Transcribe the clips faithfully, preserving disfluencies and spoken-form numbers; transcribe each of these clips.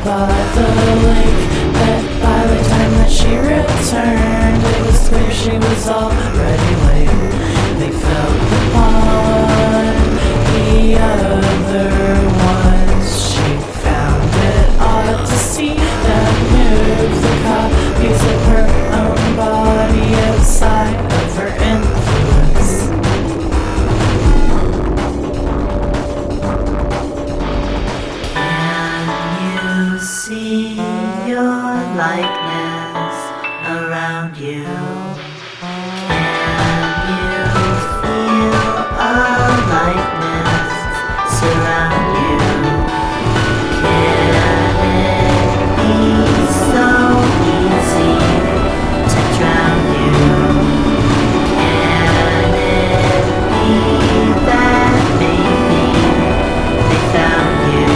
by the lake. But by the time that she returned, it was clear she was already late. They felt the bond, the other ones. She found it odd to see them move the copies of her own body outside of her influence. See your likeness around you. Can you feel a likeness surround you? Can it be so easy to drown you? Can it be that maybe they found you?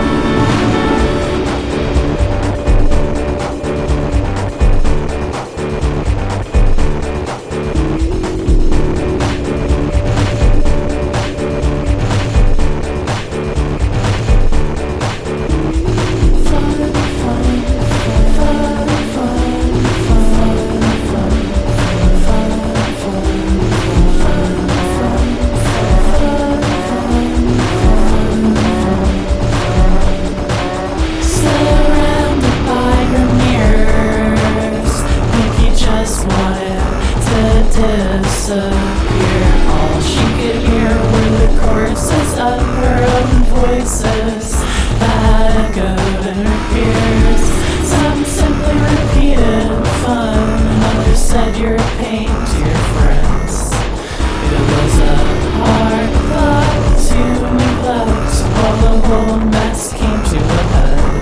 Disappear. All she could hear were the choruses of her own voices that echoed in her ears. Some simply repeated fun, others said you're a pain to your friends. It was a hard thought to neglect while the whole mess came to a head.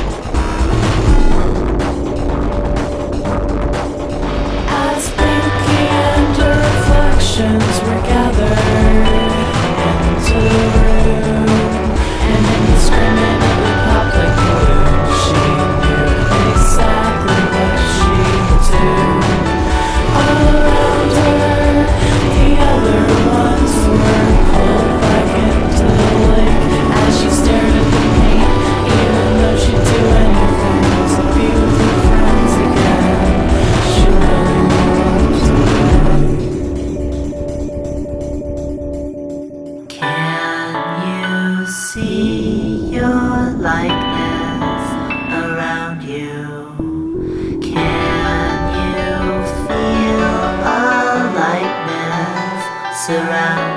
As Pinky and her reflections were gathered into the room, and indiscriminately popped like balloon, she knew exactly what she would do. All around her, the other ones were pulled back into the lake as she stared at the paint, even though she'd do anything to be with her friends again. She really walked away. Can you see your likeness around you? Can you feel a likeness surround